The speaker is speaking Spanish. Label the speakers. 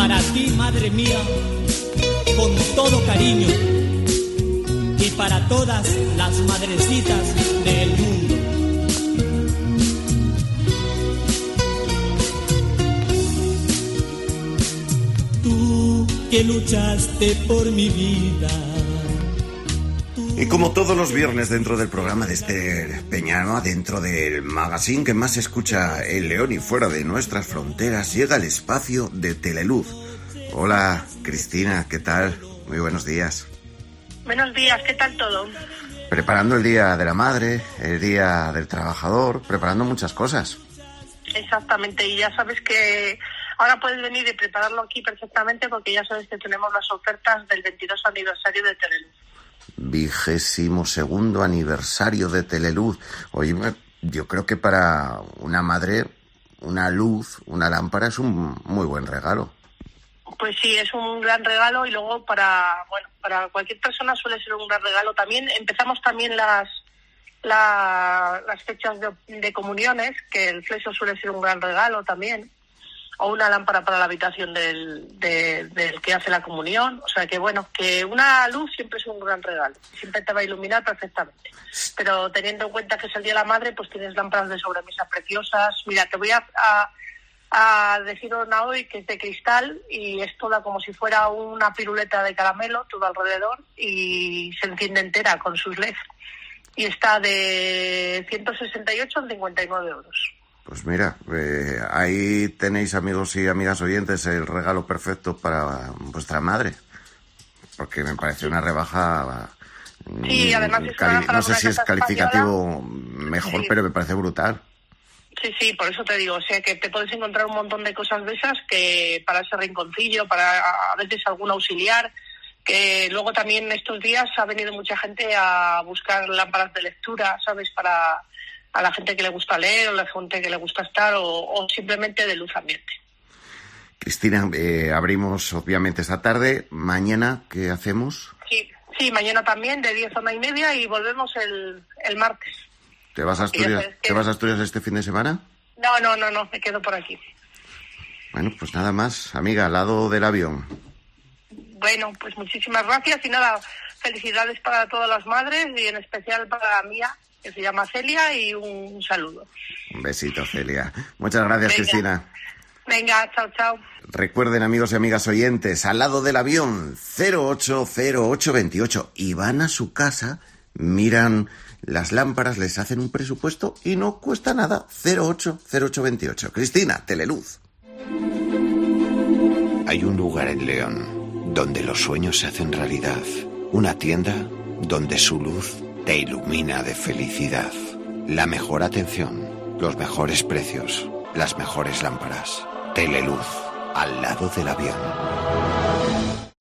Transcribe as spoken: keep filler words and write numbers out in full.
Speaker 1: Para ti, madre mía, con todo cariño, y para todas las madrecitas del mundo. Tú que luchaste por mi vida.
Speaker 2: Y como todos los viernes dentro del programa de Esther Peñano, dentro del magazine que más se escucha en León y fuera de nuestras fronteras, llega el espacio de Teleluz. Hola, Cristina, ¿qué tal? Muy buenos días.
Speaker 3: Buenos días, ¿qué tal todo?
Speaker 2: Preparando el Día de la Madre, el Día del Trabajador, preparando muchas cosas.
Speaker 3: Exactamente, y ya sabes que ahora puedes venir y prepararlo aquí perfectamente porque ya sabes que tenemos las ofertas del veintidós aniversario de Teleluz.
Speaker 2: Vigésimo segundo aniversario de Teleluz. Oye, yo creo que para una madre, una luz, una lámpara es un muy buen regalo.
Speaker 3: Pues sí, es un gran regalo y luego para, bueno, para cualquier persona suele ser un gran regalo. También empezamos también las la, las fechas de, de comuniones, que el flexo suele ser un gran regalo también, o una lámpara para la habitación del, de, del que hace la comunión. O sea que bueno, que una luz siempre es un gran regalo, siempre te va a iluminar perfectamente. Pero teniendo en cuenta que es el Día de la Madre, pues tienes lámparas de sobremesa preciosas. Mira, te voy a, a, a decir una hoy que es de cristal y es toda como si fuera una piruleta de caramelo, todo alrededor, y se enciende entera con sus L E D. Y está de ciento sesenta y ocho en cincuenta y nueve euros.
Speaker 2: Pues mira, eh, ahí tenéis, amigos y amigas oyentes, el regalo perfecto para vuestra madre, porque me parece una rebaja.
Speaker 3: Sí, además es
Speaker 2: cali-
Speaker 3: una
Speaker 2: no sé si es calificativo
Speaker 3: española.
Speaker 2: mejor,
Speaker 3: Sí.
Speaker 2: pero me parece brutal.
Speaker 3: Sí, sí, por eso te digo, o sea que te puedes encontrar un montón de cosas de esas que para ese rinconcillo, para a veces algún auxiliar, que luego también estos días ha venido mucha gente a buscar lámparas de lectura, ¿sabes? Para a la gente que le gusta leer o la gente que le gusta estar o, o simplemente de luz ambiente.
Speaker 2: Cristina, eh, abrimos obviamente esta tarde. Mañana, ¿qué hacemos?
Speaker 3: Sí, sí, mañana también de diez a una y media y volvemos el, el martes.
Speaker 2: ¿Te vas a Asturias,
Speaker 3: sabes que...
Speaker 2: ¿Te vas a Asturias este fin de semana?
Speaker 3: No, no, no, no, me quedo por aquí.
Speaker 2: Bueno, pues nada más, amiga, al lado del avión.
Speaker 3: Bueno, pues muchísimas gracias y nada, felicidades para todas las madres y en especial para la mía, que se llama Celia, y un saludo.
Speaker 2: Un besito, Celia. Muchas gracias,
Speaker 3: Venga.
Speaker 2: Cristina.
Speaker 3: Venga, chao, chao.
Speaker 2: Recuerden, amigos y amigas oyentes, al lado del avión, cero ocho cero ocho veintiocho, y van a su casa, miran las lámparas, les hacen un presupuesto y no cuesta nada. Cero ocho cero ocho veintiocho. Cristina, Teleluz.
Speaker 4: Hay un lugar en León donde los sueños se hacen realidad. Una tienda donde su luz te ilumina de felicidad. La mejor atención, los mejores precios, las mejores lámparas. Teleluz, al lado del avión.